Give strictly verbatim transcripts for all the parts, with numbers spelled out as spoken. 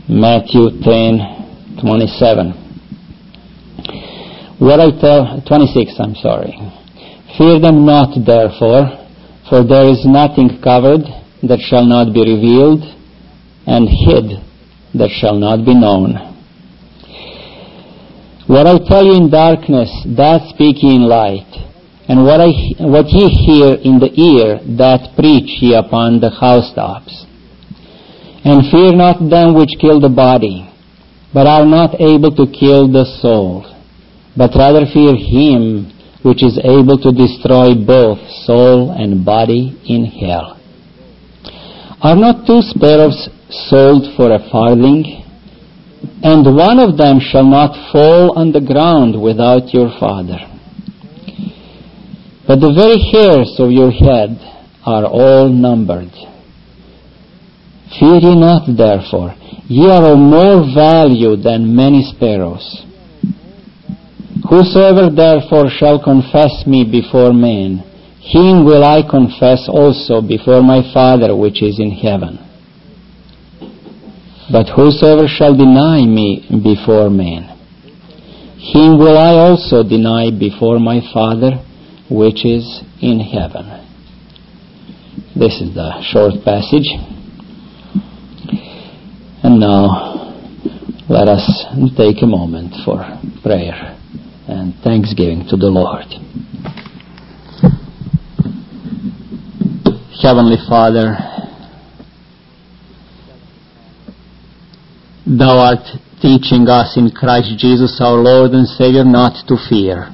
Matthew ten twenty-seven. What I tell, twenty-six, I'm sorry. Fear them not, therefore, for there is nothing covered that shall not be revealed, and hid that shall not be known. What I tell you in darkness, that speak ye in light, and what I what ye hear in the ear, that preach ye upon the housetops. And fear not them which kill the body, but are not able to kill the soul, but rather fear him which is able to destroy both soul and body in hell. Are not two sparrows sold for a farthing? And one of them shall not fall on the ground without your Father. But the very hairs of your head are all numbered. Fear ye not, therefore, ye are of more value than many sparrows. Whosoever therefore shall confess me before men, him will I confess also before my Father which is in heaven. But whosoever shall deny me before men, him will I also deny before my Father which is in heaven. This is the short passage. And now, let us take a moment for prayer and thanksgiving to the Lord. Heavenly Father, Thou art teaching us in Christ Jesus our Lord and Savior not to fear.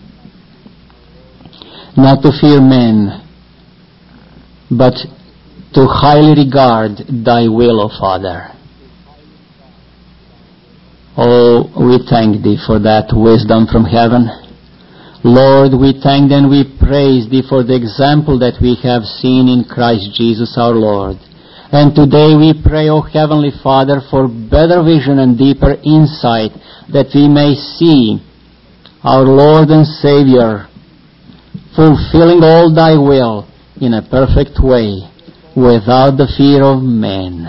Not to fear men, but to highly regard Thy will, O Father. Oh, we thank Thee for that wisdom from heaven. Lord, we thank Thee and we praise Thee for the example that we have seen in Christ Jesus our Lord. And today we pray, O Heavenly Father, for better vision and deeper insight, that we may see our Lord and Savior fulfilling all Thy will in a perfect way, without the fear of men.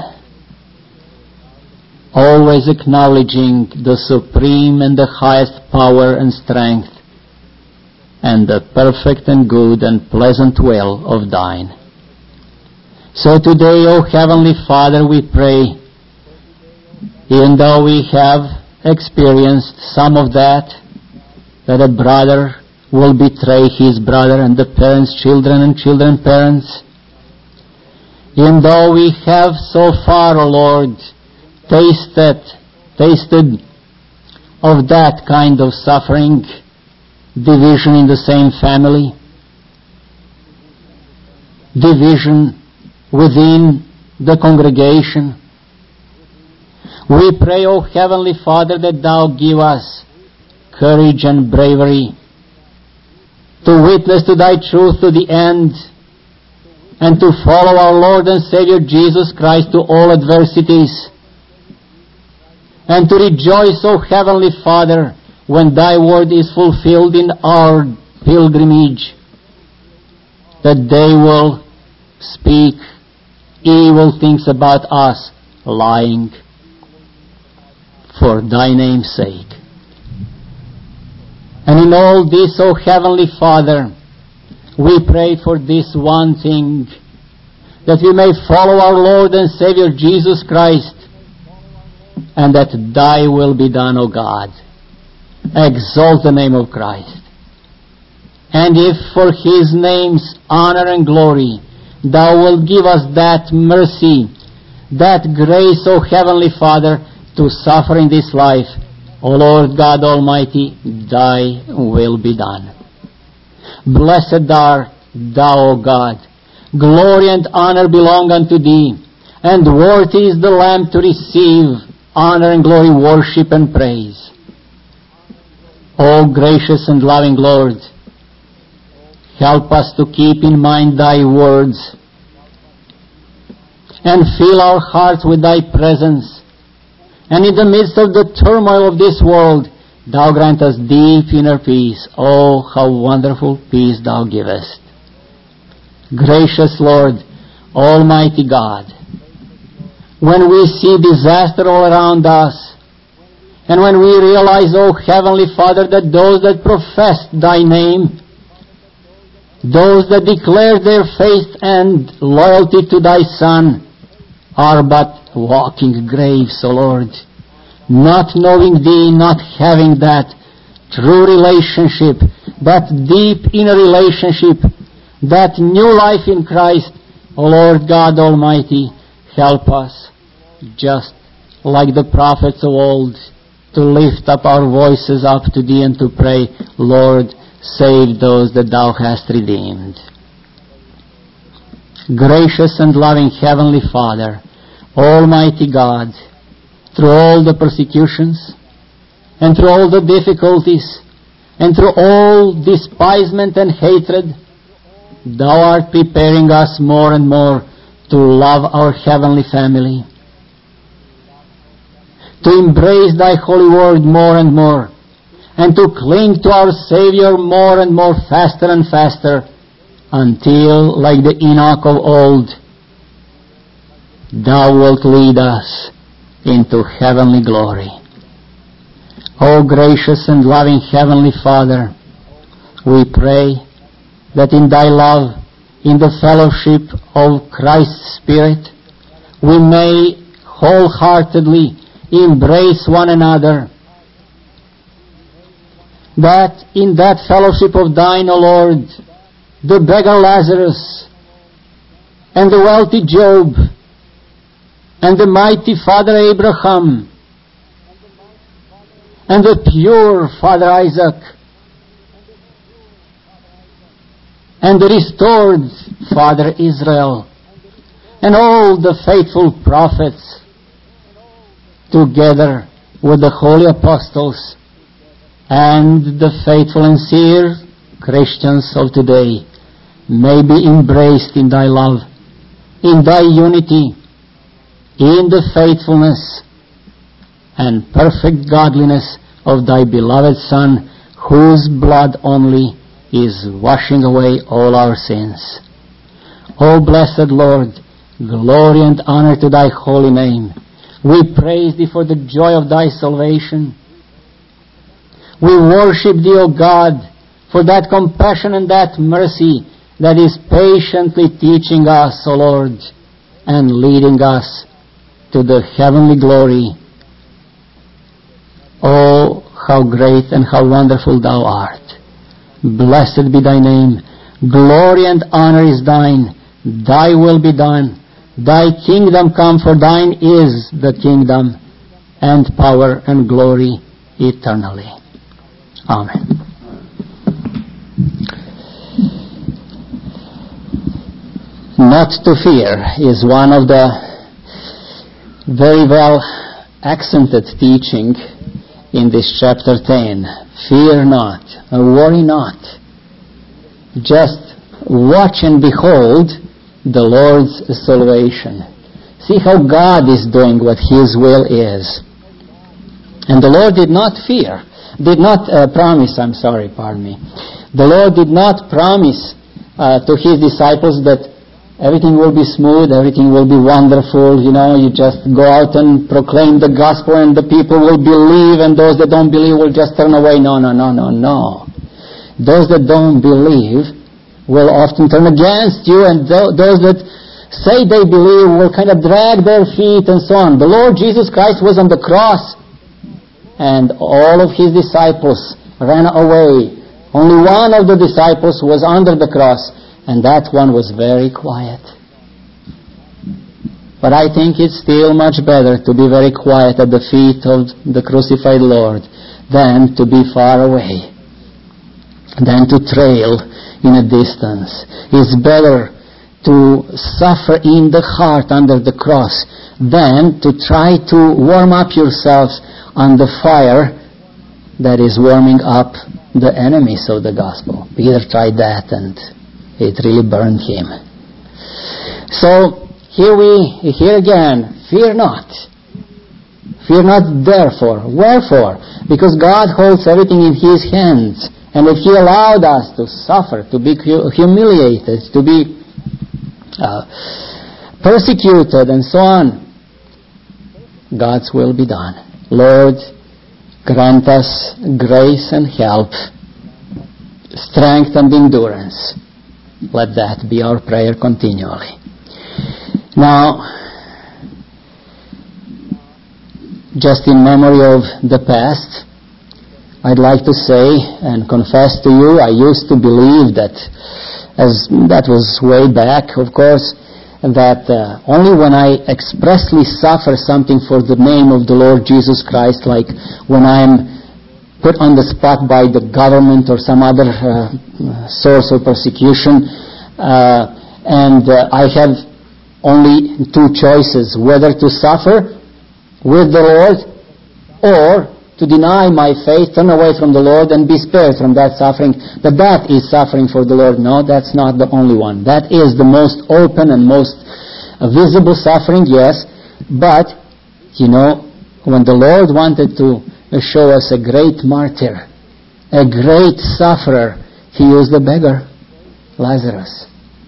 Always acknowledging the supreme and the highest power and strength, and the perfect and good and pleasant will of Thine. So today, O Heavenly Father, we pray, even though we have experienced some of that, that a brother will betray his brother, and the parents, children, and children, parents, even though we have so far, O Lord, tasted, tasted of that kind of suffering, division in the same family, division within the congregation. We pray, O Heavenly Father, that Thou give us courage and bravery to witness to Thy truth to the end, and to follow our Lord and Savior Jesus Christ to all adversities, and to rejoice, O Heavenly Father, when Thy word is fulfilled in our pilgrimage, that they will speak evil things about us, lying, for Thy name's sake. And in all this, O Heavenly Father, we pray for this one thing, that we may follow our Lord and Savior Jesus Christ, and that Thy will be done, O God. Exalt the name of Christ. And if for His name's honor and glory, Thou wilt give us that mercy, that grace, O Heavenly Father, to suffer in this life, O Lord God Almighty, Thy will be done. Blessed art Thou, O God. Glory and honor belong unto Thee, and worthy is the Lamb to receive honor and glory, worship and praise. O gracious and loving Lord, help us to keep in mind Thy words, and fill our hearts with Thy presence. And in the midst of the turmoil of this world, Thou grant us deep inner peace. Oh, how wonderful peace Thou givest. Gracious Lord, Almighty God, when we see disaster all around us, and when we realize, O Heavenly Father, that those that profess Thy name, those that declare their faith and loyalty to Thy Son, are but walking graves, O Lord, not knowing Thee, not having that true relationship, that deep inner relationship, that new life in Christ. O Lord God Almighty, help us, just like the prophets of old, to lift up our voices up to Thee and to pray, Lord, save those that Thou hast redeemed. Gracious and loving Heavenly Father, Almighty God, through all the persecutions, and through all the difficulties, and through all despisement and hatred, Thou art preparing us more and more to love our heavenly family, to embrace Thy holy word more and more, and to cling to our Savior more and more, faster and faster, until, like the Enoch of old, Thou wilt lead us into heavenly glory. O gracious and loving Heavenly Father, we pray that in Thy love, in the fellowship of Christ's Spirit, we may wholeheartedly embrace one another, that in that fellowship of Thine, O Lord, the beggar Lazarus, and the wealthy Job, and the mighty Father Abraham, and the pure Father Isaac, and the restored Father Israel, and all the faithful prophets, together with the holy apostles and the faithful and sincere Christians of today, may be embraced in Thy love, in Thy unity, in the faithfulness and perfect godliness of Thy beloved Son, whose blood only is washing away all our sins. O blessed Lord, glory and honor to Thy holy name. We praise Thee for the joy of Thy salvation. We worship Thee, O God, for that compassion and that mercy that is patiently teaching us, O Lord, and leading us to the heavenly glory. Oh, how great and how wonderful Thou art. Blessed be Thy name. Glory and honor is Thine. Thy will be done. Thy kingdom come, for Thine is the kingdom and power and glory eternally. Amen. Not to fear is one of the very well accented teaching in this chapter ten. Fear not, worry not. Just watch and behold the Lord's salvation. See how God is doing what His will is. And the Lord did not fear, did not uh, promise, I'm sorry, pardon me. The Lord did not promise uh, to His disciples that everything will be smooth, everything will be wonderful, you know, you just go out and proclaim the gospel and the people will believe and those that don't believe will just turn away. No, no, no, no, no. Those that don't believe will often turn against you, and th- those that say they believe will kind of drag their feet and so on. The Lord Jesus Christ was on the cross, and all of His disciples ran away. Only one of the disciples was under the cross, and that one was very quiet. But I think it's still much better to be very quiet at the feet of the crucified Lord than to be far away, than to trail in a distance. It's better to suffer in the heart under the cross than to try to warm up yourselves on the fire that is warming up the enemies of the gospel. Peter tried that and it really burned him. So here we, here again, fear not. Fear not therefore. Wherefore? Because God holds everything in His hands. And if He allowed us to suffer, to be humiliated, to be uh, persecuted and so on, God's will be done. Lord, grant us grace and help, strength and endurance. Let that be our prayer continually. Now, just in memory of the past, I'd like to say and confess to you, I used to believe that, as that was way back, of course, that uh, only when I expressly suffer something for the name of the Lord Jesus Christ, like when I'm put on the spot by the government or some other uh, source of persecution, uh, and uh, I have only two choices, whether to suffer with the Lord or to deny my faith, turn away from the Lord and be spared from that suffering. But that is suffering for the Lord. No, that's not the only one. That is the most open and most visible suffering, yes. But, you know, when the Lord wanted to show us a great martyr, a great sufferer, He used a beggar, Lazarus.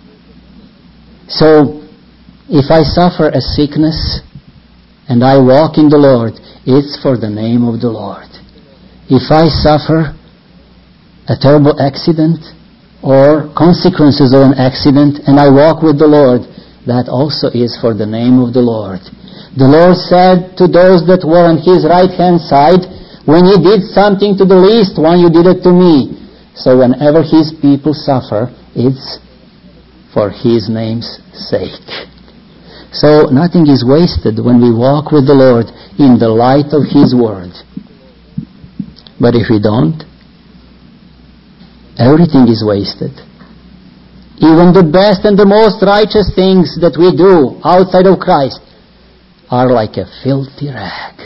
So, if I suffer a sickness and I walk in the Lord, it's for the name of the Lord. If I suffer a terrible accident or consequences of an accident and I walk with the Lord, that also is for the name of the Lord. The Lord said to those that were on His right-hand side, when you did something to the least one, you did it to me. So whenever His people suffer, it's for His name's sake. So nothing is wasted when we walk with the Lord in the light of His Word. But if we don't, everything is wasted. Even the best and the most righteous things that we do outside of Christ are like a filthy rag.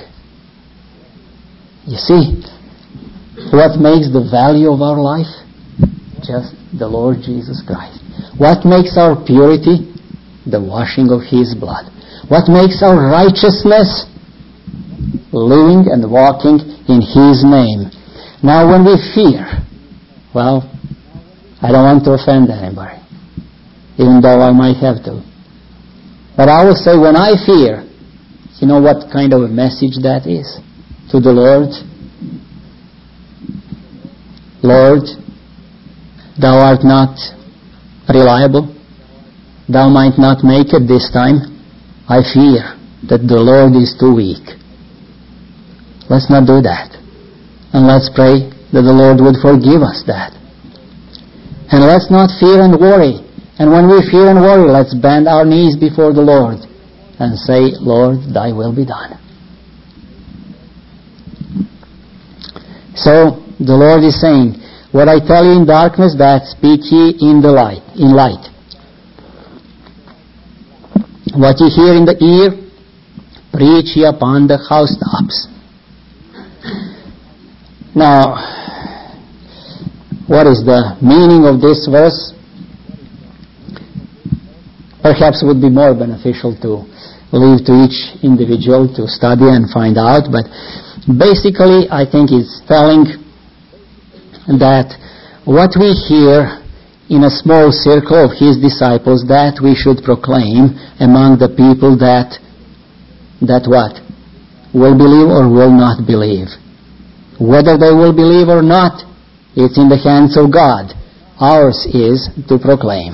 You see, what makes the value of our life? Just the Lord Jesus Christ. What makes our purity? The washing of His blood. What makes our righteousness? Living and walking in His name. Now when we fear, well, I don't want to offend anybody, even though I might have to. But I will say when I fear, you know what kind of a message that is to the Lord? Lord, Thou art not reliable. Thou might not make it this time. I fear that the Lord is too weak. Let's not do that. And let's pray that the Lord would forgive us that. And let's not fear and worry. And when we fear and worry, let's bend our knees before the Lord and say, Lord, Thy will be done. So, the Lord is saying, what I tell you in darkness, that speak ye in the light, in light. What ye hear in the ear, preach ye upon the housetops. Now, what is the meaning of this verse? Perhaps it would be more beneficial to leave to each individual to study and find out, but basically I think it's telling that what we hear in a small circle of His disciples, that we should proclaim among the people that, that what? Will believe or will not believe. Whether they will believe or not, it's in the hands of God. Ours is to proclaim.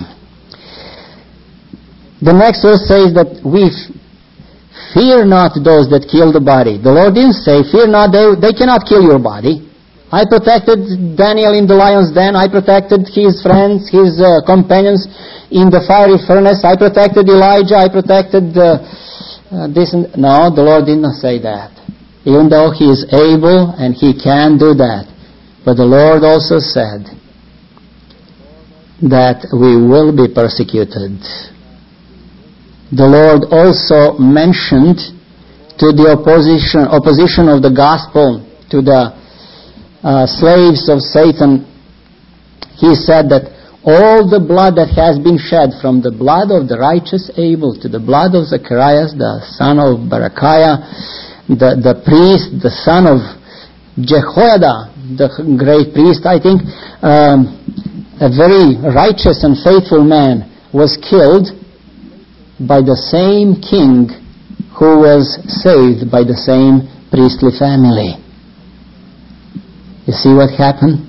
The next verse says that we f- fear not those that kill the body. The Lord didn't say, fear not, they, they cannot kill your body. I protected Daniel in the lion's den. I protected his friends, his uh, companions in the fiery furnace. I protected Elijah. I protected uh, uh, this. And no, the Lord did not say that. Even though He is able and He can do that. But the Lord also said that we will be persecuted. The Lord also mentioned to the opposition, opposition of the gospel, to the Uh, slaves of Satan, He said that all the blood that has been shed, from the blood of the righteous Abel to the blood of Zacharias, the son of Berechiah, the, the priest, the son of Jehoiada, the great priest, I think, um, a very righteous and faithful man was killed by the same king who was saved by the same priestly family. You see what happened?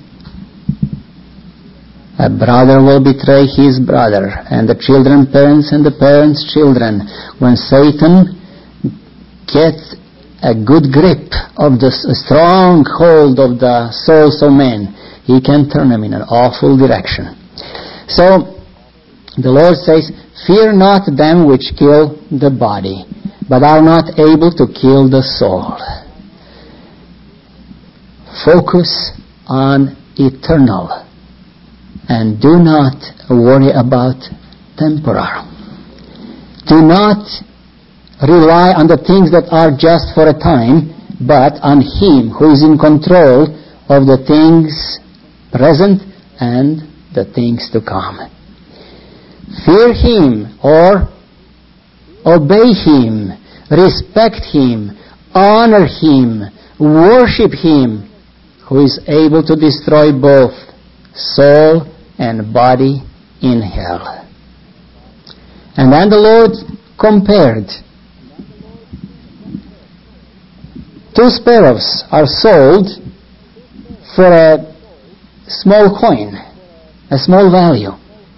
A brother will betray his brother, and the children parents and the parents children. When Satan gets a good grip of the strong hold of the souls of men, he can turn them in an awful direction. So the Lord says, fear not them which kill the body, but are not able to kill the soul. Focus on eternal, and do not worry about temporal. Do not rely on the things that are just for a time, but on Him who is in control of the things present and the things to come. Fear Him, or obey Him, respect Him, honor Him, worship Him, who is able to destroy both soul and body in hell. And then the Lord compared. Two sparrows are sold for a small coin, a small value.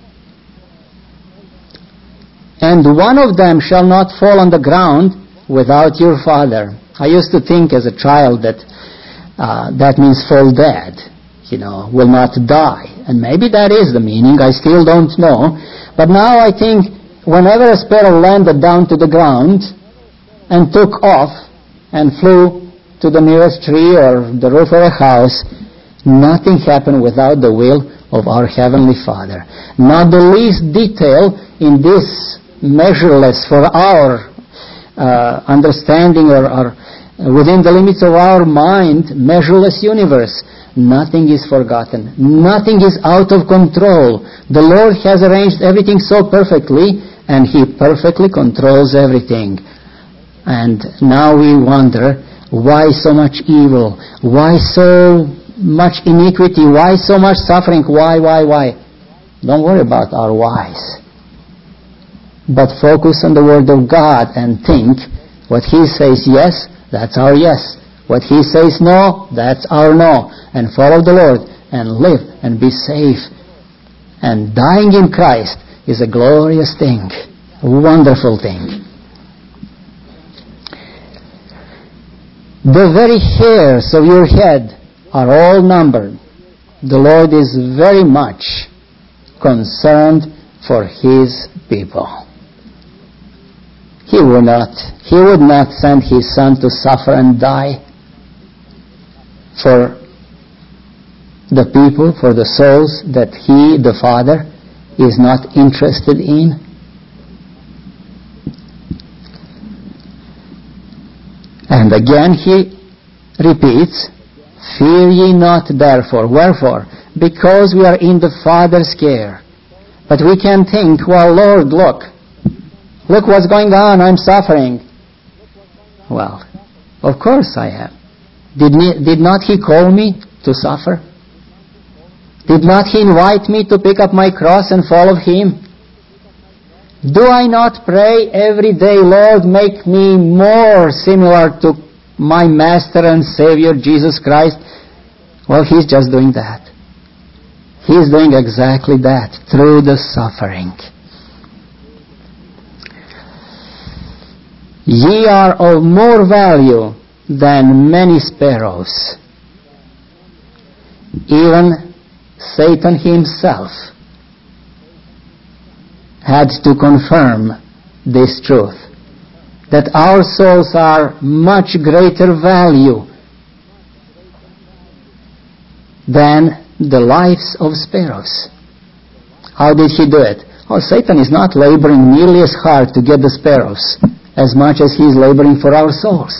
And one of them shall not fall on the ground without your Father. I used to think as a child that uh, that means fall dead, you know, will not die. And maybe that is the meaning, I still don't know. But now I think whenever a sparrow landed down to the ground and took off and flew to the nearest tree or the roof of a house, nothing happened without the will of our Heavenly Father. Not the least detail in this measureless for our uh, understanding or, or within the limits of our mind, measureless universe. Nothing is forgotten. Nothing is out of control. The Lord has arranged everything so perfectly, and He perfectly controls everything. And now we wonder, why so much evil? Why so much iniquity? Why so much suffering? Why, why, why? Don't worry about our whys. But focus on the Word of God and think, what He says yes, that's our yes. What He says no, that's our no. And follow the Lord and live and be safe. And dying in Christ is a glorious thing, a wonderful thing. The very hairs of your head are all numbered. The Lord is very much concerned for His people. He would not, He would not send His Son to suffer and die for the people, for the souls that He, the Father, is not interested in. And again He repeats, fear ye not therefore. Wherefore? Because we are in the Father's care. But we can think, well, Lord, look, look what's going on, I'm suffering. Well, of course I am. Did, me, did not He call me to suffer? Did not He invite me to pick up my cross and follow Him? Do I not pray every day, Lord, make me more similar to my Master and Savior, Jesus Christ? Well, He's just doing that. He's doing exactly that through the suffering. Ye are of more value than many sparrows. Even Satan himself had to confirm this truth, that our souls are much greater value than the lives of sparrows. How did he do it? Oh, Satan is not laboring nearly as hard to get the sparrows as much as he is laboring for our souls.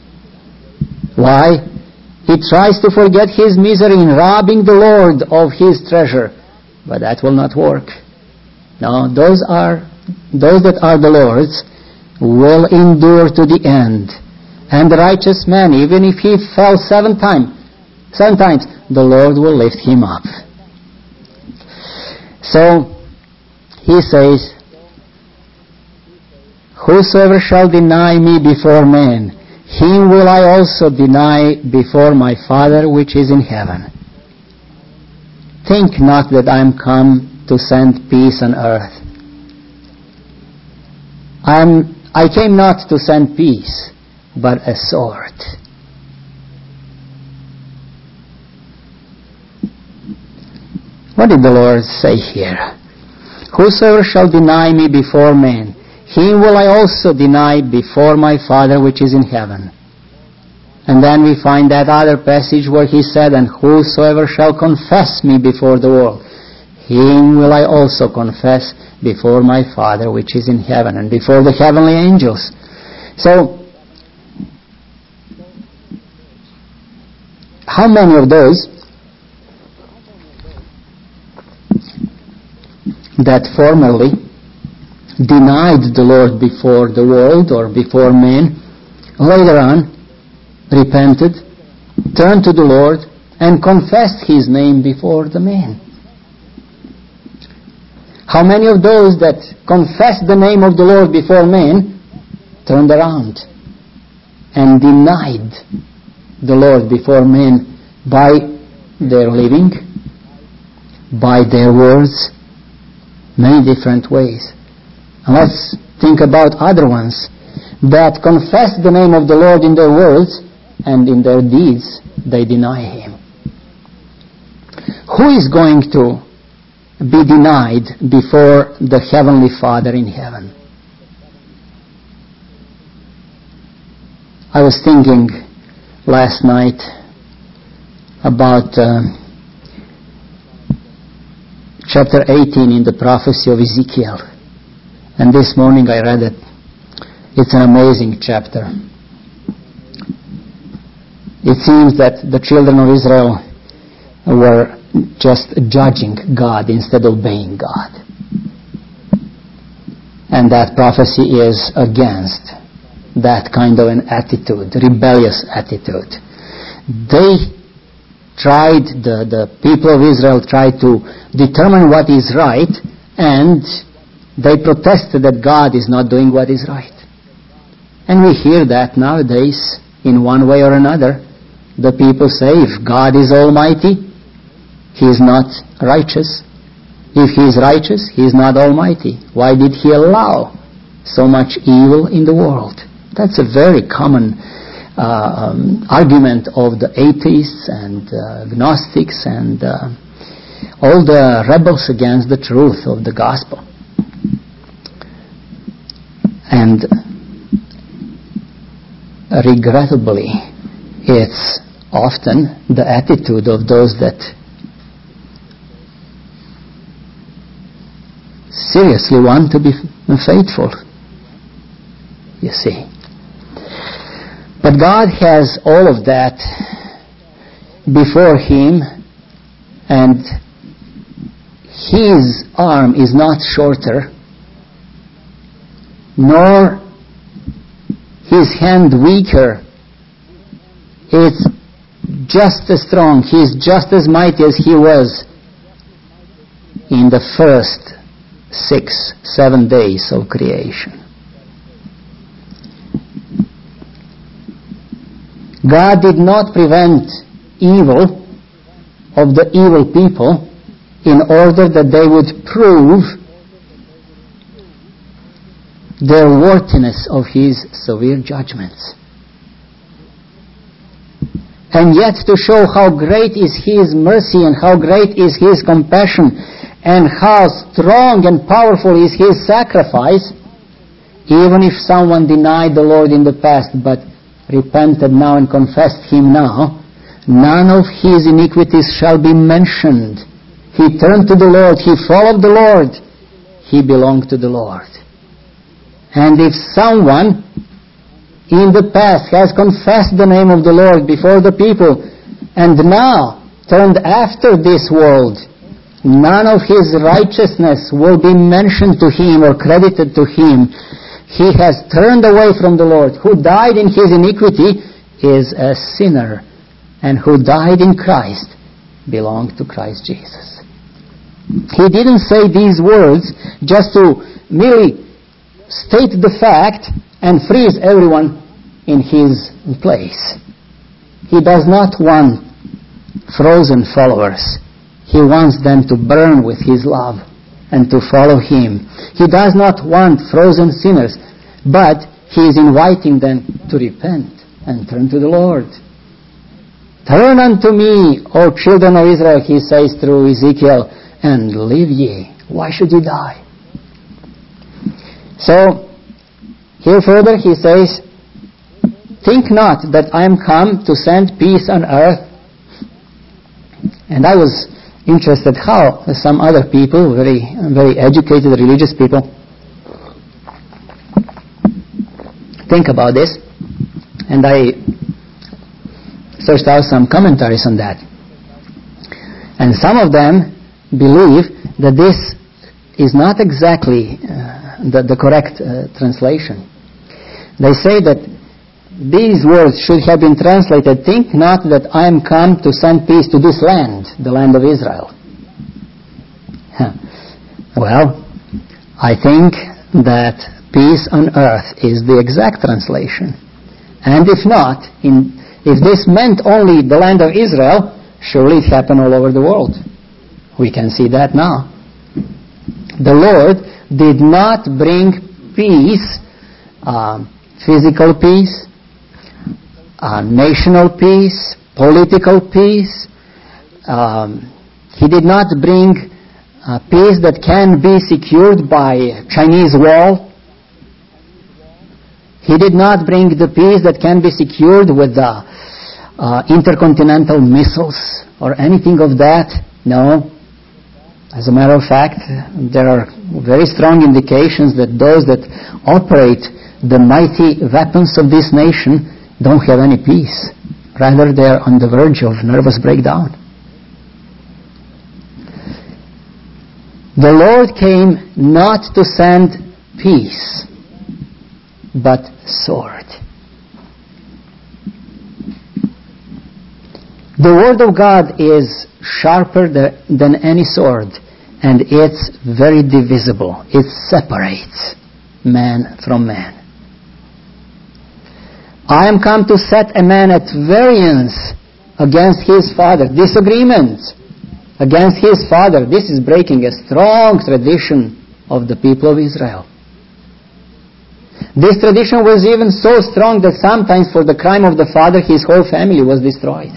Why? He tries to forget his misery in robbing the Lord of His treasure, but that will not work. No, those are those that are the Lord's will endure to the end. And the righteous man, even if he fell seven times, seven times, the Lord will lift him up. So he says, Whosoever shall deny me before men, him will I also deny before my Father which is in heaven. Think not that I am come to send peace on earth. I am, I came not to send peace, but a sword. What did the Lord say here? Whosoever shall deny me before men, him will I also deny before my Father which is in heaven. And then we find that other passage where he said, and whosoever shall confess me before the world, him will I also confess before my Father which is in heaven, and before the heavenly angels. So, how many of those that formerly denied the Lord before the world or before men, later on repented, turned to the Lord, and confessed His name before the men? How many of those that confessed the name of the Lord before men turned around and denied the Lord before men by their living, by their words, many different ways? And let's think about other ones that confess the name of the Lord in their words, and in their deeds they deny Him. Who is going to be denied before the Heavenly Father in heaven? I was thinking last night about uh, chapter eighteen in the prophecy of Ezekiel. And this morning I read it. It's an amazing chapter. It seems that the children of Israel were just judging God instead of obeying God. And that prophecy is against that kind of an attitude, rebellious attitude. They tried, the, the people of Israel tried to determine what is right, and they protested that God is not doing what is right. And we hear that nowadays in one way or another. The people say, if God is almighty, He is not righteous. If He is righteous, He is not almighty. Why did He allow so much evil in the world? That's a very common uh, um, argument of the atheists and uh, agnostics and uh, all the rebels against the truth of the gospel. And regrettably, it's often the attitude of those that seriously want to be faithful, you see. But God has all of that before Him, and His arm is not shorter, nor His hand weaker. It's just as strong. He is just as mighty as He was in the first six, seven days of creation. God did not prevent evil of the evil people in order that they would prove their worthiness of His severe judgments. And yet to show how great is His mercy and how great is His compassion and how strong and powerful is His sacrifice, even if someone denied the Lord in the past but repented now and confessed Him now, none of his iniquities shall be mentioned. He turned to the Lord, he followed the Lord, he belonged to the Lord. And if someone in the past has confessed the name of the Lord before the people and now turned after this world, none of his righteousness will be mentioned to him or credited to him. He has turned away from the Lord. Who died in his iniquity is a sinner, and who died in Christ belonged to Christ Jesus. He didn't say these words just to merely state the fact and frees everyone in his place. He does not want frozen followers. He wants them to burn with his love and to follow him. He does not want frozen sinners, but he is inviting them to repent and turn to the Lord. Turn unto me, O children of Israel, he says through Ezekiel, and live ye. Why should ye die? So, here further he says, think not that I am come to send peace on earth. And I was interested how some other people, very, very educated religious people, think about this. And I searched out some commentaries on that. And some of them believe that this is not exactly uh, the, the correct uh, translation. They say that these words should have been translated, think not that I am come to send peace to this land, the land of Israel. Huh. Well, I think that peace on earth is the exact translation. And if not, in If this meant only the land of Israel, surely it happened all over the world. We can see that now. The Lord did not bring peace, uh, physical peace, uh, national peace, political peace. Um, he did not bring uh, peace that can be secured by Chinese wall. He did not bring the peace that can be secured with the uh, intercontinental missiles or anything of that. No. As a matter of fact, there are very strong indications that those that operate the mighty weapons of this nation don't have any peace. Rather, they are on the verge of nervous breakdown. The Lord came not to send peace, but sword. The Word of God is sharper than any sword, and it's very divisible. It separates man from man. I am come to set a man at variance against his father. Disagreement against his father. This is breaking a strong tradition of the people of Israel. This tradition was even so strong that sometimes for the crime of the father, his whole family was destroyed.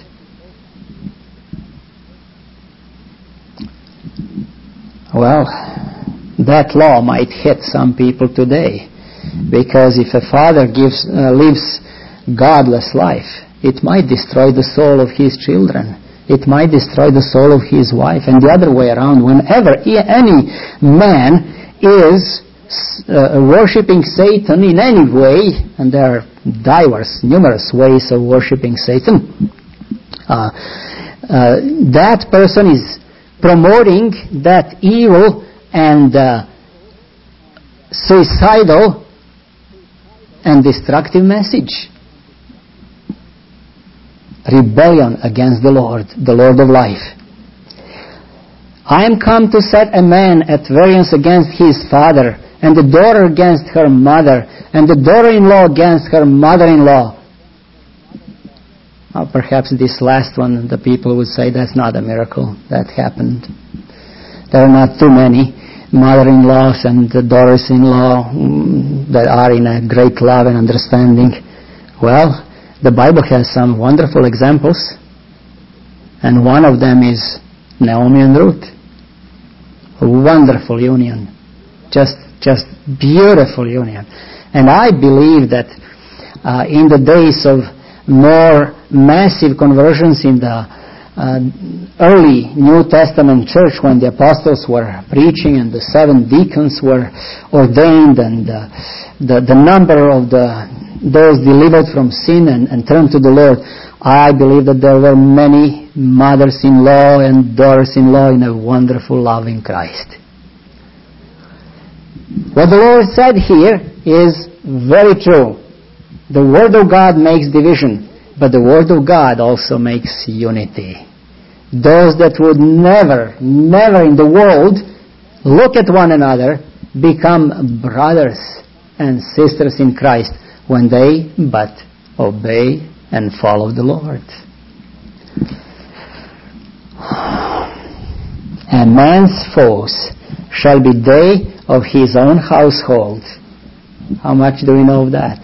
Well, that law might hit some people today, because if a father gives, uh, lives godless life, it might destroy the soul of his children. It might destroy the soul of his wife, and the other way around. Whenever any man is uh, worshipping Satan in any way, and there are diverse, numerous ways of worshipping Satan, uh, uh, that person is promoting that evil and uh, suicidal and destructive message. Rebellion against the Lord, the Lord of life. I am come to set a man at variance against his father, and the daughter against her mother, and the daughter-in-law against her mother-in-law. Oh, perhaps this last one, the people would say that's not a miracle. That happened. There are not too many mother-in-laws and daughters-in-law that are in a great love and understanding. Well, the Bible has some wonderful examples, and one of them is Naomi and Ruth. A wonderful union. Just, just beautiful union. And I believe that uh, in the days of more massive conversions in the uh, early New Testament church, when the apostles were preaching and the seven deacons were ordained, and uh, the, the number of the those delivered from sin and, and turned to the Lord, I believe that there were many mothers-in-law and daughters-in-law in a wonderful love in Christ. What the Lord said here is very true. The Word of God makes division, but the Word of God also makes unity. Those that would never, never in the world look at one another become brothers and sisters in Christ when they but obey and follow the Lord. And man's foes shall be they of his own household. How much do we know of that?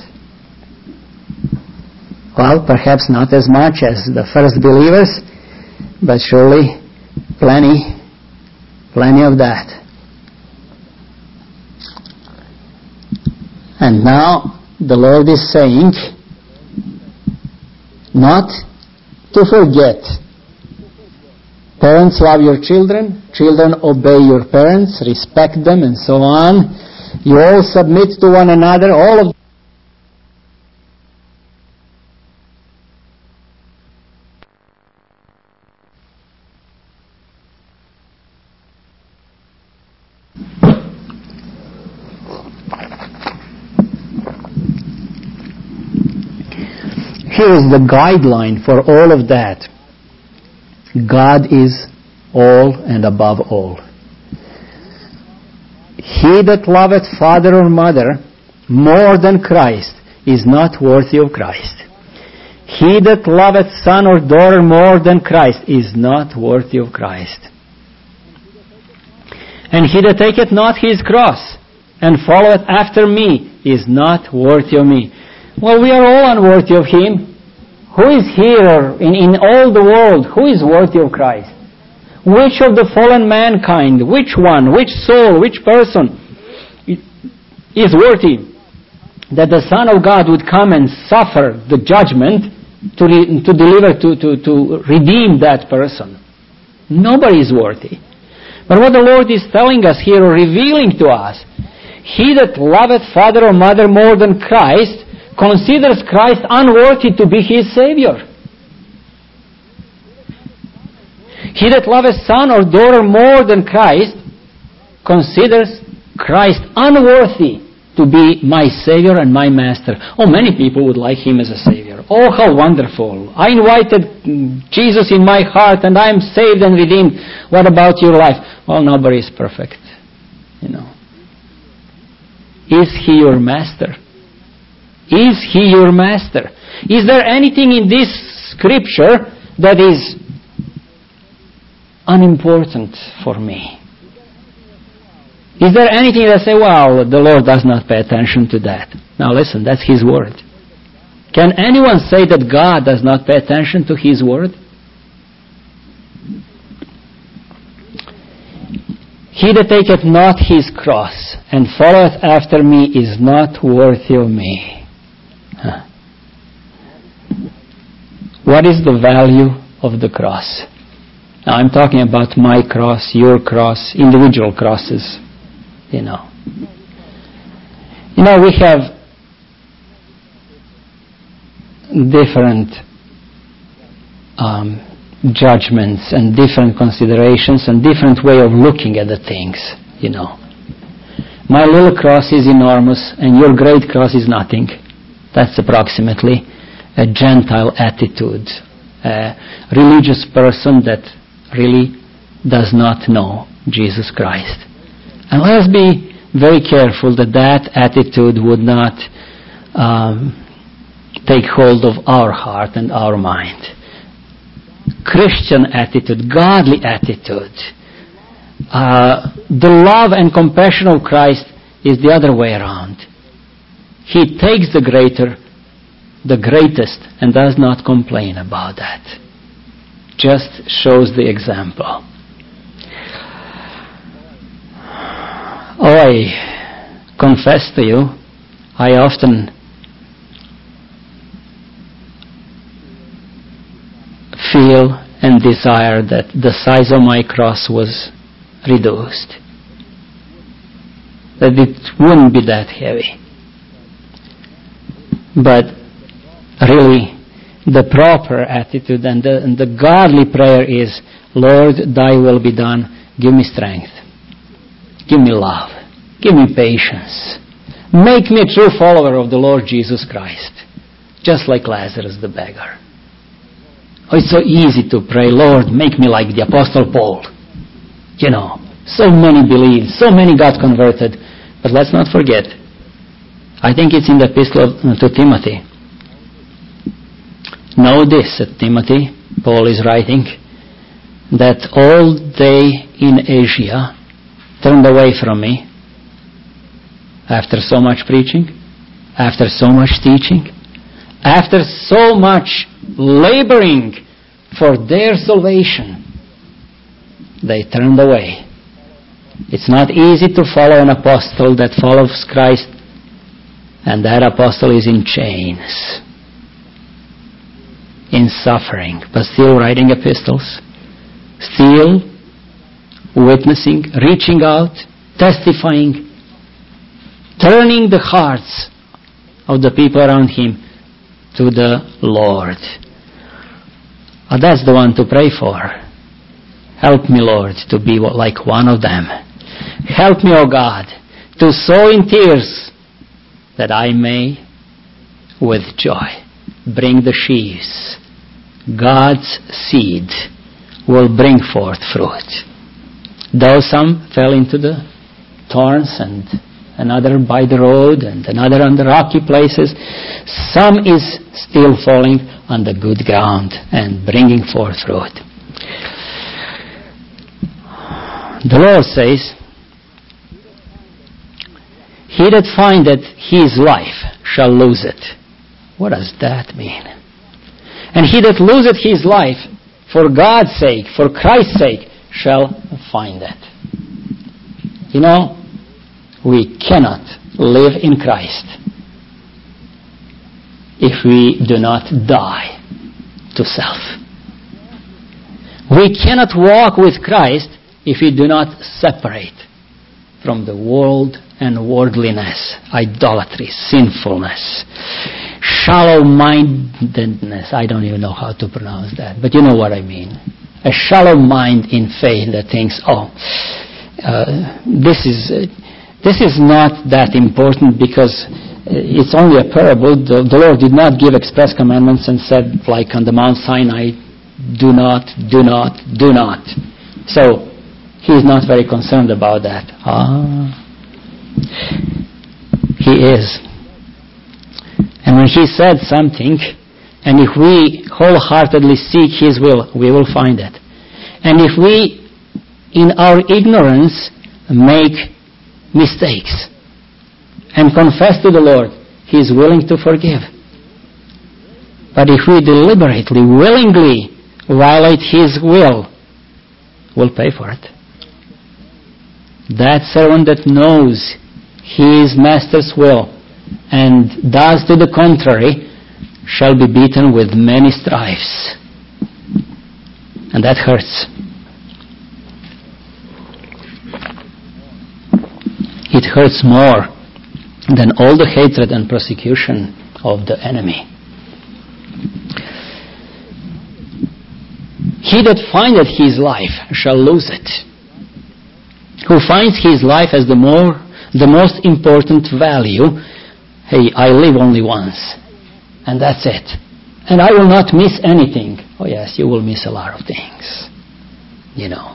Well, perhaps not as much as the first believers, but surely plenty, plenty of that. And now the Lord is saying not to forget. Parents, love your children. Children, obey your parents, respect them, and so on. You all submit to one another. All of Here is the guideline for all of that. God is all and above all. He that loveth father or mother more than Christ is not worthy of Christ. He that loveth son or daughter more than Christ is not worthy of Christ. And he that taketh not his cross and followeth after me is not worthy of me. Well, we are all unworthy of him. Who is here in, in all the world? Who is worthy of Christ? Which of the fallen mankind, which one, which soul, which person is worthy that the Son of God would come and suffer the judgment to, re, to deliver, to, to, to redeem that person? Nobody is worthy. But what the Lord is telling us here, or revealing to us, he that loveth father or mother more than Christ considers Christ unworthy to be his Savior. He that loveth son or daughter more than Christ considers Christ unworthy to be my Savior and my Master. Oh, many people would like him as a Savior. Oh, how wonderful. I invited Jesus in my heart and I am saved and redeemed. What about your life? Well, nobody is perfect. You know. Is he your Master? Is he your Master? Is there anything in this scripture that is unimportant for me? Is there anything that say, well, the Lord does not pay attention to that? Now listen, that's his word. Can anyone say that God does not pay attention to his word? He that taketh not his cross and followeth after me is not worthy of me. Huh. What is the value of the cross? Now I'm talking about my cross, your cross, individual crosses, you know. You know, we have different um, judgments and different considerations and different way of looking at the things, you know. My little cross is enormous and your great cross is nothing. That's approximately a Gentile attitude, a religious person that really does not know Jesus Christ. And let us be very careful that that attitude would not um, take hold of our heart and our mind. Christian attitude, godly attitude, uh, the love and compassion of Christ is the other way around. He takes the greater, the greatest, and does not complain about that. Just shows the example. Oh, I confess to you, I often feel and desire that the size of my cross was reduced. That it wouldn't be that heavy. But really, the proper attitude and the, and the godly prayer is, Lord, thy will be done. Give me strength. Give me love. Give me patience. Make me a true follower of the Lord Jesus Christ. Just like Lazarus the beggar. Oh, it's so easy to pray, Lord, make me like the Apostle Paul. You know, so many believed, so many got converted. But let's not forget, I think it's in the epistle to Timothy. Know this, said Timothy, Paul is writing, that all they in Asia turned away from me after so much preaching, after so much teaching, after so much laboring for their salvation. They turned away. It's not easy to follow an apostle that follows Christ, and that apostle is in chains, in suffering, but still writing epistles, still witnessing, reaching out, testifying, turning the hearts of the people around him to the Lord. Oh, that's the one to pray for. Help me, Lord, to be like one of them. Help me, O God, to sow in tears, that I may, with joy, bring the sheaves. God's seed will bring forth fruit. Though some fell into the thorns, and another by the road, and another on the rocky places, some is still falling on the good ground and bringing forth fruit. The Lord says, he that findeth his life shall lose it. What does that mean? And he that loseth his life for God's sake, for Christ's sake, shall find it. You know, we cannot live in Christ if we do not die to self. We cannot walk with Christ if we do not separate from the world and worldliness, idolatry, sinfulness, shallow-mindedness. I don't even know how to pronounce that, but you know what I mean. A shallow mind in faith that thinks, oh, uh, this is uh, this is not that important because it's only a parable. The, the Lord did not give express commandments and said, like on the Mount Sinai, do not, do not, do not. So he is not very concerned about that. Ah, he is. And when he said something, and if we wholeheartedly seek his will, we will find it. And if we, in our ignorance, make mistakes and confess to the Lord, he is willing to forgive. But if we deliberately, willingly violate his will, we'll pay for it. That servant that knows his master's will and does to the contrary shall be beaten with many stripes. And that hurts. It hurts more than all the hatred and persecution of the enemy. He that findeth his life shall lose it. Who finds his life as the more, the most important value, hey, I live only once. And that's it. And I will not miss anything. Oh yes, you will miss a lot of things. You know.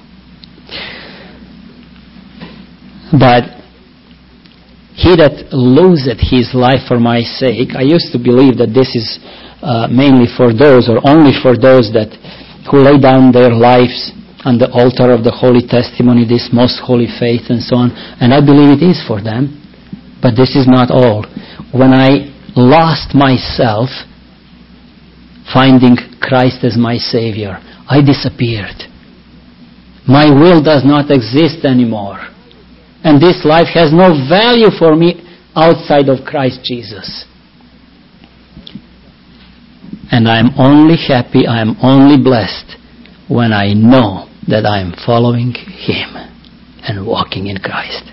But he that loseth his life for my sake, I used to believe that this is uh, mainly for those, or only for those that who lay down their lives on the altar of the holy testimony, this most holy faith and so on. And I believe it is for them. But this is not all. When I lost myself, finding Christ as my Savior, I disappeared. My will does not exist anymore. And this life has no value for me outside of Christ Jesus. And I am only happy, I am only blessed when I know that I am following Him and walking in Christ.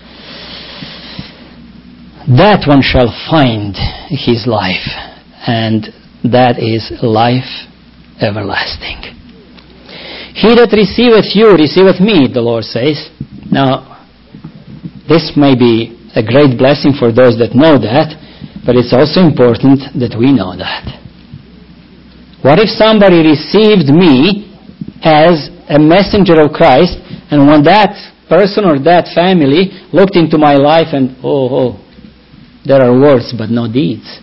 That one shall find his life, and that is life everlasting. He that receiveth you, receiveth me, the Lord says. Now, this may be a great blessing for those that know that, but it's also important that we know that. What if somebody received me as a messenger of Christ, and when that person or that family looked into my life and, oh, oh, There are words but no deeds.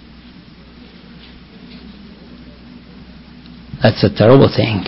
That's a terrible thing.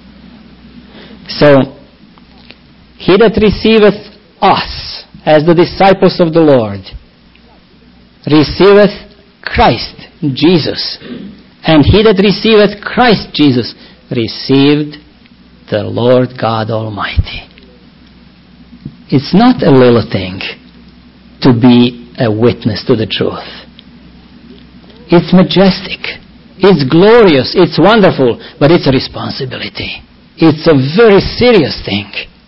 So, he that receiveth us as the disciples of the Lord receiveth Christ Jesus. And he that receiveth Christ Jesus received the Lord God Almighty. It's not a little thing to be a witness to the truth. It's majestic. It's glorious. It's wonderful. But it's a responsibility. It's a very serious thing.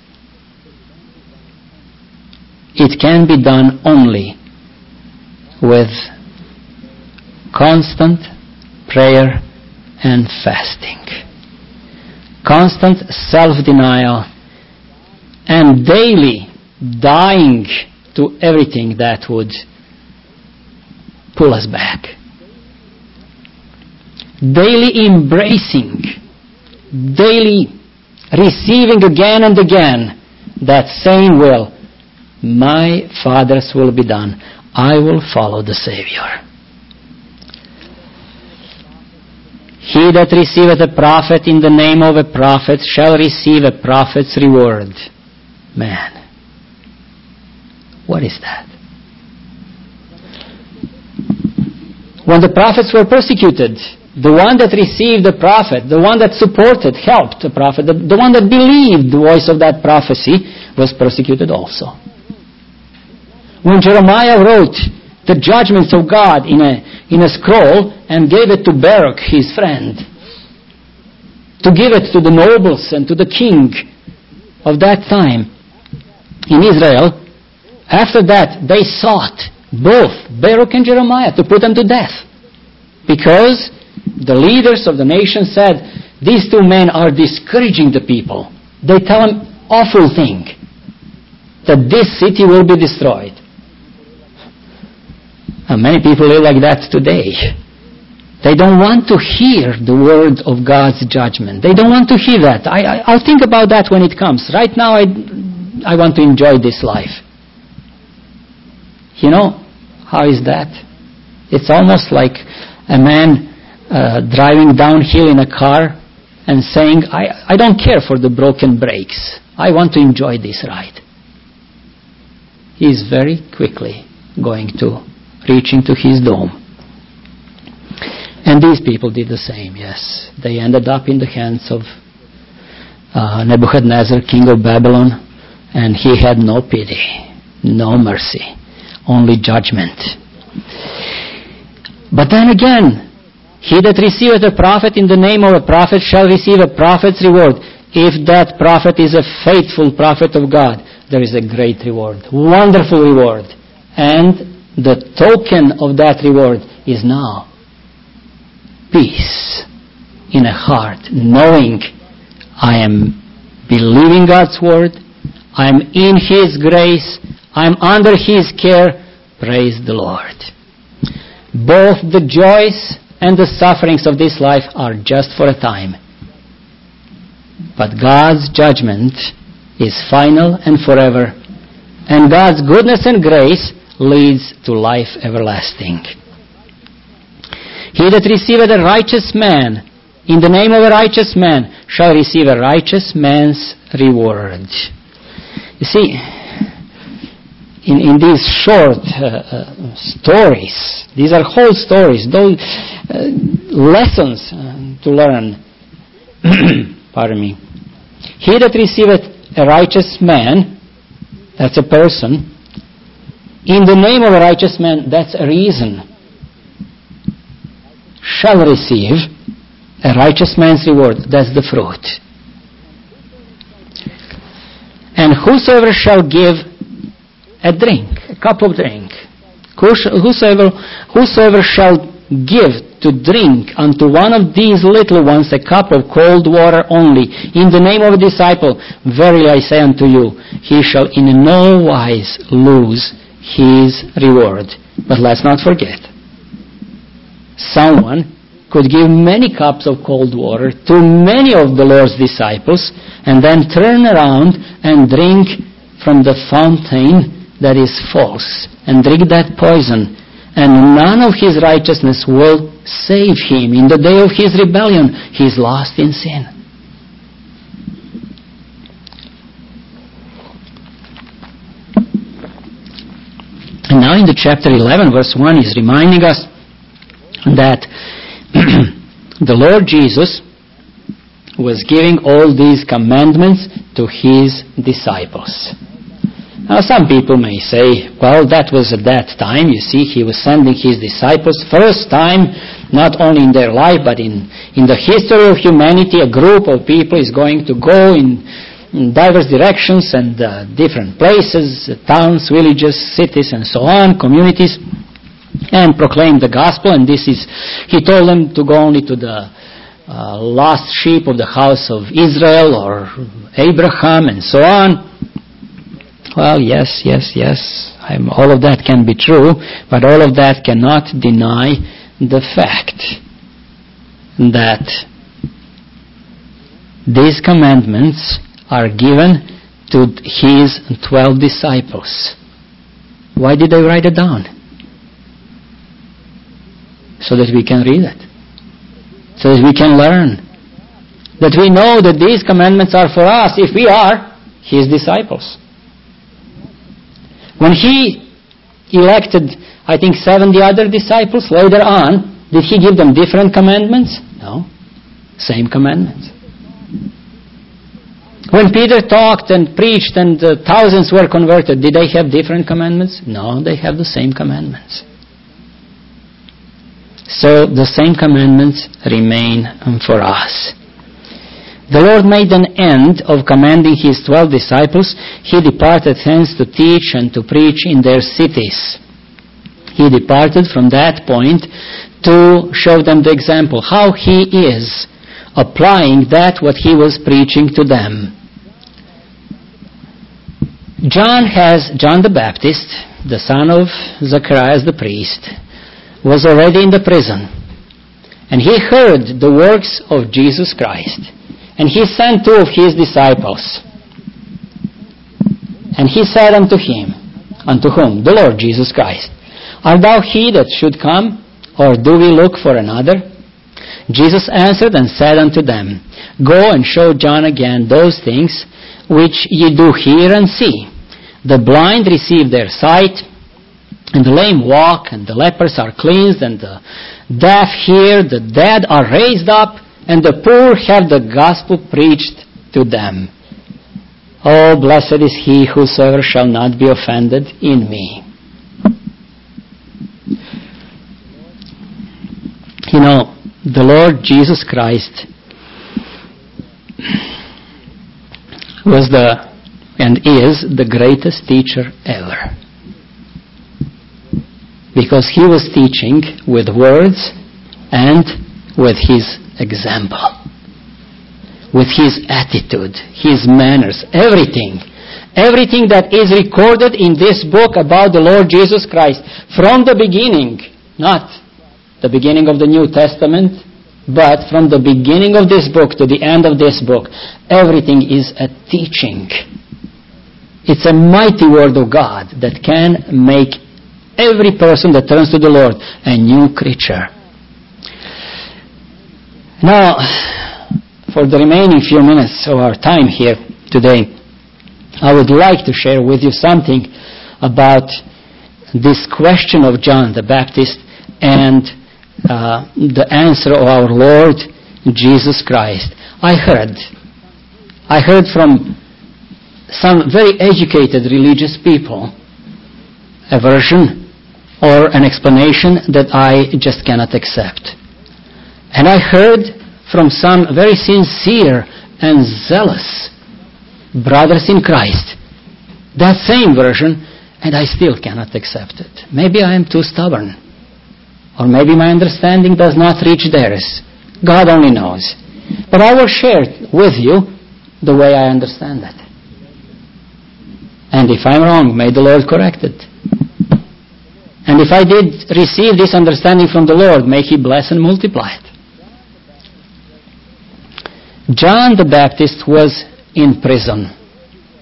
It can be done only with constant prayer and fasting. Constant self-denial and daily dying to everything that would pull us back. Daily embracing, daily receiving again and again that same will. My Father's will be done. I will follow the Savior. He that receiveth a prophet in the name of a prophet shall receive a prophet's reward. Man, what is that? When the prophets were persecuted, the one that received the prophet, the one that supported, helped the prophet, the, the one that believed the voice of that prophecy was persecuted also. When Jeremiah wrote the judgments of God in a, in a scroll and gave it to Baruch, his friend, to give it to the nobles and to the king of that time in Israel, after that they sought both Baruch and Jeremiah to put them to death, because the leaders of the nation said, these two men are discouraging the people. They tell them awful thing, that this city will be destroyed. And many people live like that today. They don't want to hear the word of God's judgment. They don't want to hear that. I, I, I'll think about that when it comes. Right now, I, I want to enjoy this life. You know, how is that? It's almost like a man uh, driving downhill in a car and saying, I, I don't care for the broken brakes. I want to enjoy this ride. He is very quickly going to reach into his doom. And these people did the same, yes. They ended up in the hands of uh, Nebuchadnezzar, king of Babylon, and he had no pity, no mercy, only judgment. But then again, he that receiveth a prophet in the name of a prophet shall receive a prophet's reward. If that prophet is a faithful prophet of God, there is a great reward, wonderful reward. And the token of that reward is now peace in a heart, knowing I am believing God's word, I am in His grace, I am under His care. Praise the Lord. Both the joys and the sufferings of this life are just for a time. But God's judgment is final and forever, and God's goodness and grace leads to life everlasting. He that receiveth a righteous man in the name of a righteous man shall receive a righteous man's reward. You see, in, in these short uh, uh, stories, these are whole stories, those uh, lessons uh, to learn. Pardon me. He that receiveth a righteous man, that's a person, in the name of a righteous man, that's a reason, shall receive a righteous man's reward. That's the fruit. And whosoever shall give a drink, a cup of drink, whosoever, whosoever shall give to drink unto one of these little ones a cup of cold water only, in the name of a disciple, verily I say unto you, he shall in no wise lose his reward. But let's not forget, someone could give many cups of cold water to many of the Lord's disciples and then turn around and drink from the fountain that is false and drink that poison and none of his righteousness will save him. In the day of his rebellion, he is lost in sin. And now in the chapter eleven, verse one, is reminding us that the Lord Jesus was giving all these commandments to his disciples. Now some people may say, well, that was at that time. You see, he was sending his disciples first time, not only in their life, but in, in the history of humanity. A group of people is going to go in, in diverse directions and uh, different places, towns, villages, cities, and so on, communities, and proclaim the gospel. And this is, he told them to go only to the uh, lost sheep of the house of Israel or Abraham and so on. Well, yes, yes, yes, I'm, all of that can be true, but all of that cannot deny the fact that these commandments are given to his twelve disciples. Why did they write it down? So that we can read it. So that we can learn. That we know that these commandments are for us if we are his disciples. When he elected, I think, seventy other disciples later on, did he give them different commandments? No. Same commandments. When Peter talked and preached and uh, thousands were converted, did they have different commandments? No, they have the same commandments. So the same commandments remain for us. The Lord made an end of commanding his twelve disciples. He departed hence to teach and to preach in their cities. He departed from that point to show them the example, how he is applying that what he was preaching to them. John has, John the Baptist, the son of Zacharias the priest, was already in the prison. And he heard the works of Jesus Christ. And he sent two of his disciples. And he said unto him, unto whom? The Lord Jesus Christ. Art thou he that should come, or do we look for another? Jesus answered and said unto them, Go and show John again those things which ye do hear and see. The blind receive their sight, and the lame walk, and the lepers are cleansed, and the deaf hear, the dead are raised up, and the poor have the gospel preached to them. Oh, blessed is he whosoever shall not be offended in me. You know, the Lord Jesus Christ was the, and is, the greatest teacher ever. Because he was teaching with words and with his example, with his attitude, his manners, everything. Everything that is recorded in this book about the Lord Jesus Christ from the beginning, not the beginning of the New Testament, but from the beginning of this book to the end of this book, everything is a teaching. It's a mighty word of God that can make every person that turns to the Lord a new creature. Now, for the remaining few minutes of our time here today, I would like to share with you something about this question of John the Baptist and uh, the answer of our Lord Jesus Christ. I heard, I heard from some very educated religious people a version or an explanation that I just cannot accept. And I heard from some very sincere and zealous brothers in Christ that same version, and I still cannot accept it. Maybe I am too stubborn. Or maybe my understanding does not reach theirs. God only knows. But I will share with you the way I understand it. And if I'm wrong, may the Lord correct it. And if I did receive this understanding from the Lord, may He bless and multiply it. John the Baptist was in prison.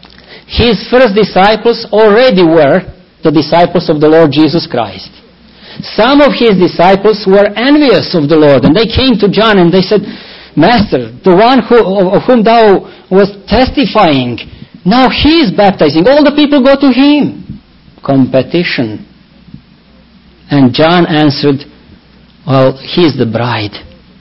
His first disciples already were the disciples of the Lord Jesus Christ. Some of his disciples were envious of the Lord, and they came to John and they said, Master, the one who, of whom thou was testifying, now he is baptizing. All the people go to him. Competition. And John answered, well, he is the bride.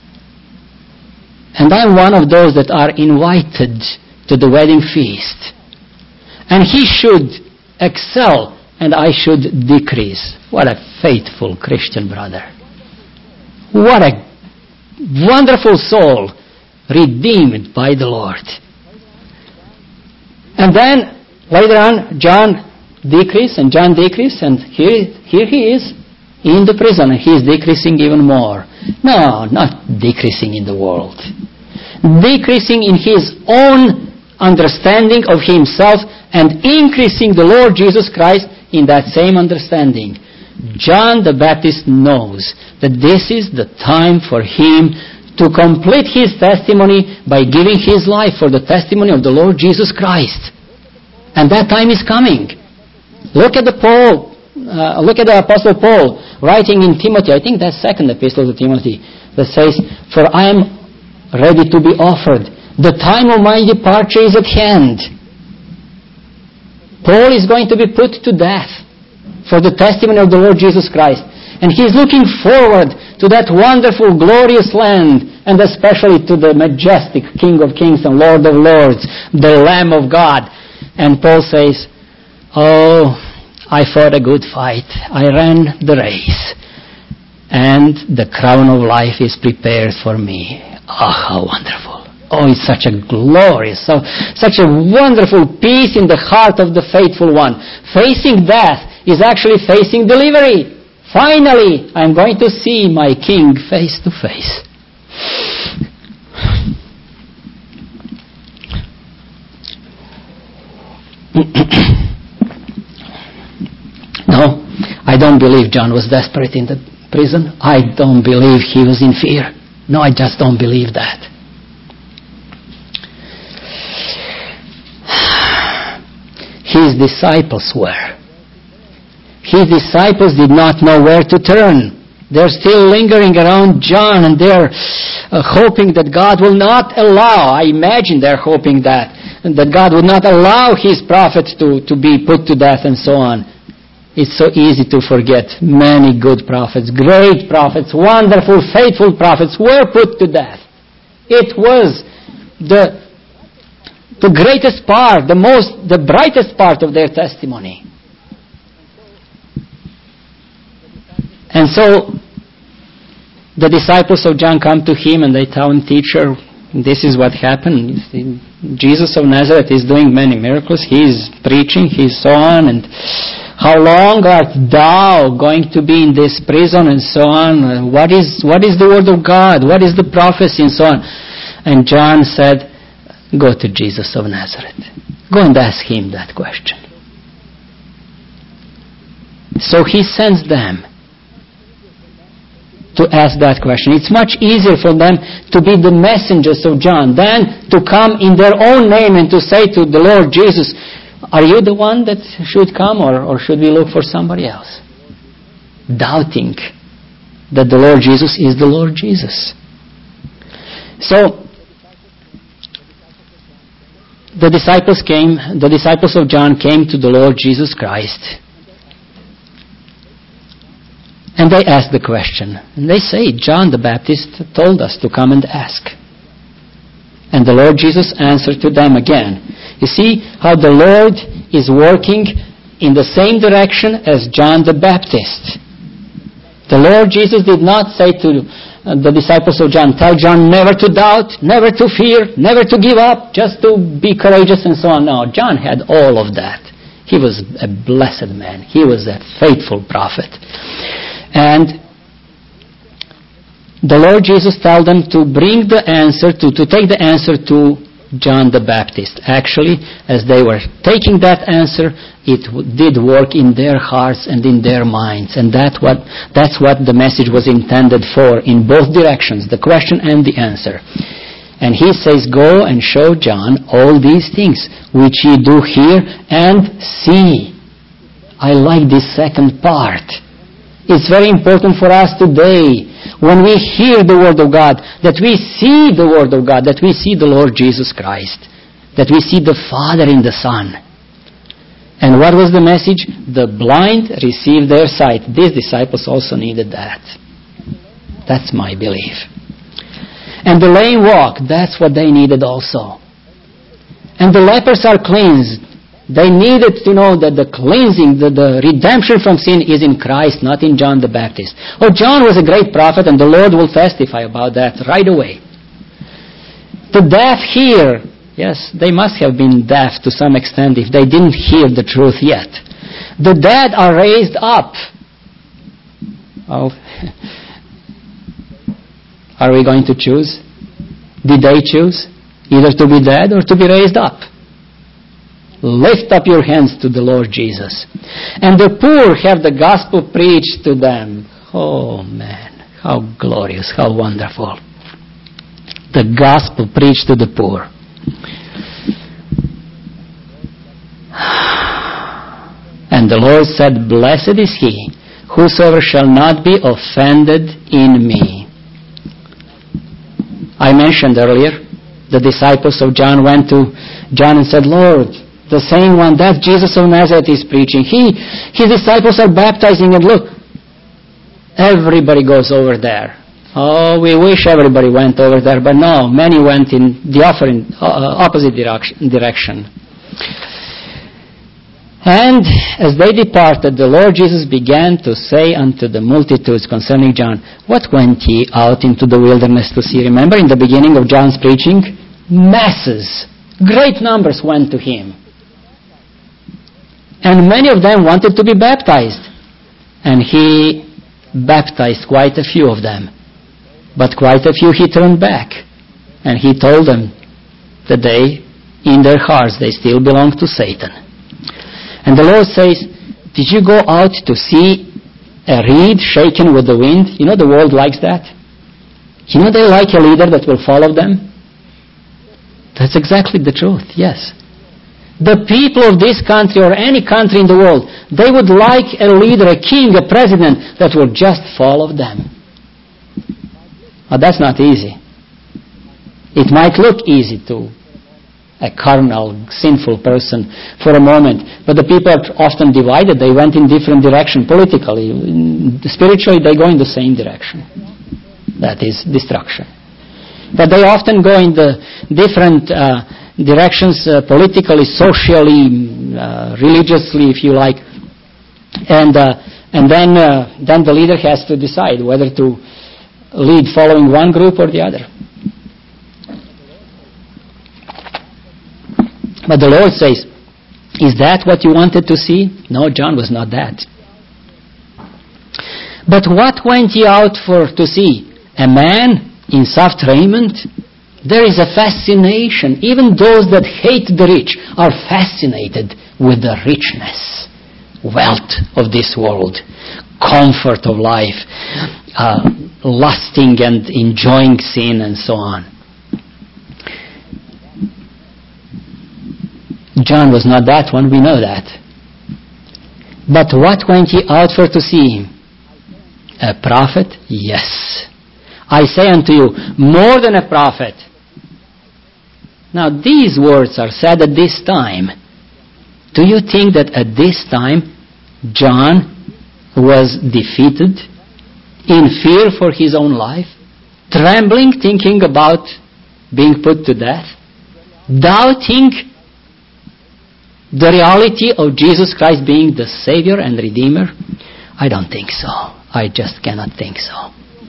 And I'm one of those that are invited to the wedding feast. And he should excel and I should decrease. What a faithful Christian brother. What a wonderful soul redeemed by the Lord. And then later on John decreased and John decreased, and here, here he is in the prison, and he is decreasing even more. No, not decreasing in the world. Decreasing in his own understanding of himself and increasing the Lord Jesus Christ in that same understanding. John the Baptist knows that this is the time for him to complete his testimony by giving his life for the testimony of the Lord Jesus Christ. And that time is coming. Look at the Paul, uh, look at the Apostle Paul writing in Timothy, I think that's second epistle to Timothy, that says, for I am ready to be offered. The time of my departure is at hand. Paul is going to be put to death for the testimony of the Lord Jesus Christ. And he is looking forward to that wonderful, glorious land, and especially to the majestic King of Kings and Lord of Lords, the Lamb of God. And Paul says, oh, I fought a good fight. I ran the race. And the crown of life is prepared for me. Ah, oh, how wonderful. Oh, it's such a glorious, so, such a wonderful peace in the heart of the faithful one. Facing death is actually facing delivery. Finally, I'm going to see my King face to face. No, I don't believe John was desperate in the prison. I don't believe he was in fear. No, I just don't believe that. His disciples were. His disciples did not know where to turn. They're still lingering around John, and they're uh, hoping that God will not allow, I imagine they're hoping that, that God would not allow his prophet to, to be put to death and so on. It's so easy to forget many good prophets, great prophets, wonderful, faithful prophets were put to death. It was the, the greatest part, the most, the brightest part of their testimony. And so the disciples of John come to him and they tell him, Teacher, this is what happened. Jesus of Nazareth is doing many miracles. He is preaching, he's so on, and how long art thou going to be in this prison and so on? What is what is the word of God? What is the prophecy and so on? And John said, go to Jesus of Nazareth. Go and ask him that question. So he sends them to ask that question. It's much easier for them to be the messengers of John than to come in their own name and to say to the Lord Jesus, are you the one that should come, or, or should we look for somebody else? Doubting that the Lord Jesus is the Lord Jesus. So, the disciples came, the disciples of John came to the Lord Jesus Christ. And they asked the question. And they say, John the Baptist told us to come and ask. And the Lord Jesus answered to them again. You see how the Lord is working in the same direction as John the Baptist. The Lord Jesus did not say to the disciples of John, tell John never to doubt, never to fear, never to give up, just to be courageous and so on. No, John had all of that. He was a blessed man. He was a faithful prophet. And the Lord Jesus told them to bring the answer, to, to take the answer to John the Baptist. Actually, as they were taking that answer, it w- did work in their hearts and in their minds. And that what, that's what the message was intended for in both directions, the question and the answer. And he says, go and show John all these things which ye do hear and see. I like this second part. It's very important for us today, when we hear the Word of God, that we see the Word of God, that we see the Lord Jesus Christ, that we see the Father in the Son. And what was the message? The blind receive their sight. These disciples also needed that. That's my belief. And the lame walk, that's what they needed also. And the lepers are cleansed. They needed to know that the cleansing, the, the redemption from sin is in Christ, not in John the Baptist. Oh, John was a great prophet, and the Lord will testify about that right away. The deaf hear. Yes, they must have been deaf to some extent if they didn't hear the truth yet. The dead are raised up. Oh, are we going to choose? Did they choose? Either to be dead or to be raised up. Lift up your hands to the Lord Jesus. And the poor have the gospel preached to them. Oh man, how glorious, how wonderful. The gospel preached to the poor. And the Lord said, blessed is he, whosoever shall not be offended in me. I mentioned earlier, the disciples of John went to John and said, Lord, the same one, that Jesus of Nazareth is preaching. He, his disciples are baptizing, and look, everybody goes over there. Oh, we wish everybody went over there, but no, many went in the uh, opposite direction. And as they departed, the Lord Jesus began to say unto the multitudes concerning John, what went ye out into the wilderness to see? Remember in the beginning of John's preaching? Masses, great numbers went to him. And many of them wanted to be baptized. And he baptized quite a few of them. But quite a few he turned back. And he told them that they, in their hearts, they still belong to Satan. And the Lord says, did you go out to see a reed shaken with the wind? You know the world likes that. You know they like a leader that will follow them? That's exactly the truth, yes. The people of this country or any country in the world, they would like a leader, a king, a president that will just follow them. But that's not easy. It might look easy to a carnal, sinful person for a moment, but the people are often divided. They went in different direction politically. Spiritually, they go in the same direction. That is destruction. But they often go in the different uh, directions, uh, politically, socially, uh, religiously, if you like. And uh, and then uh, then the leader has to decide whether to lead following one group or the other. But the Lord says, is that what you wanted to see? No, John was not that. But what went ye out for to see? A man in soft raiment? There is a fascination. Even those that hate the rich are fascinated with the richness, wealth of this world, comfort of life, uh, lusting and enjoying sin and so on. John was not that one, we know that. But what went ye out for to see? A prophet? Yes. I say unto you, more than a prophet. Now these words are said at this time. Do you think that at this time John was defeated, in fear for his own life, trembling, thinking about being put to death, doubting the reality of Jesus Christ being the Savior and Redeemer? I don't think so. I just cannot think so.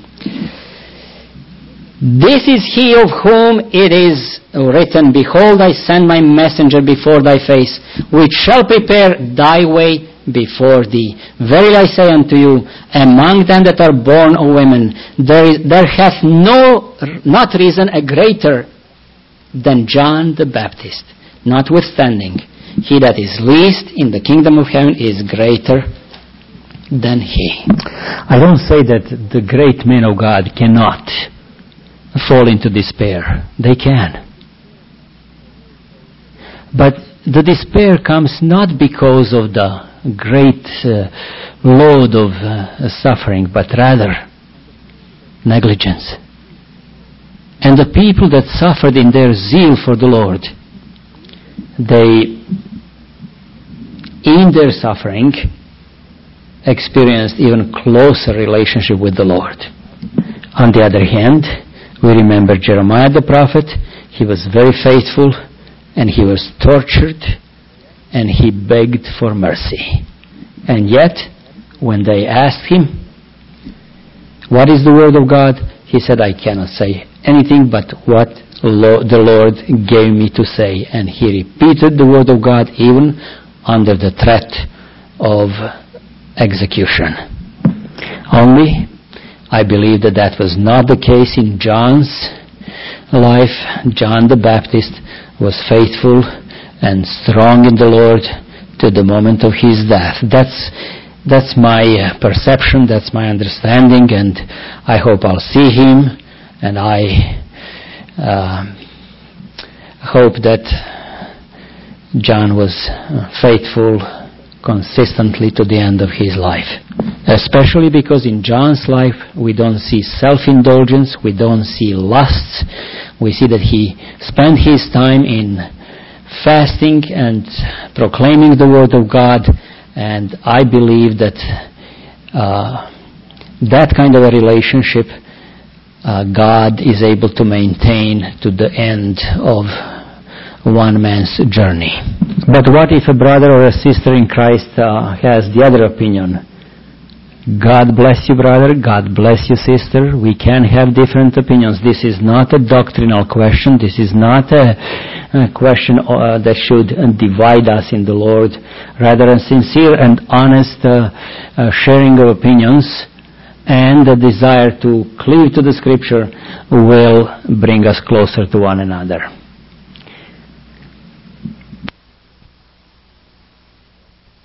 This is he of whom it is written, behold, I send my messenger before thy face, which shall prepare thy way before thee. Verily I say unto you, among them that are born of women, there is, there hath no, not risen a greater than John the Baptist. Notwithstanding, he that is least in the kingdom of heaven is greater than he. I don't say that the great men of God cannot fall into despair. They can. But the despair comes not because of the great uh, load of uh, suffering, but rather negligence. And the people that suffered in their zeal for the Lord, they, in their suffering, experienced even closer relationship with the Lord. On the other hand, we remember Jeremiah the prophet. He was very faithful, and he was tortured, and he begged for mercy. And yet, when they asked him, what is the word of God? He said, I cannot say anything but what the Lord gave me to say. And he repeated the word of God even under the threat of execution. Only, I believe that that was not the case in John's life. John the Baptist was faithful and strong in the Lord to the moment of his death. That's that's my perception, that's my understanding, and I hope I'll see him, and I uh, hope that John was faithful consistently to the end of his life. Especially because in John's life we don't see self-indulgence, we don't see lusts. We see that he spent his time in fasting and proclaiming the word of God, and I believe that uh, that kind of a relationship uh, God is able to maintain to the end of one man's journey. But what if a brother or a sister in Christ uh, has the other opinion? God bless you, brother. God bless you, sister. We can have different opinions. This is not a doctrinal question. This is not a, a question uh, that should uh, divide us in the Lord. Rather, a sincere and honest uh, uh, sharing of opinions and a desire to cleave to the Scripture will bring us closer to one another.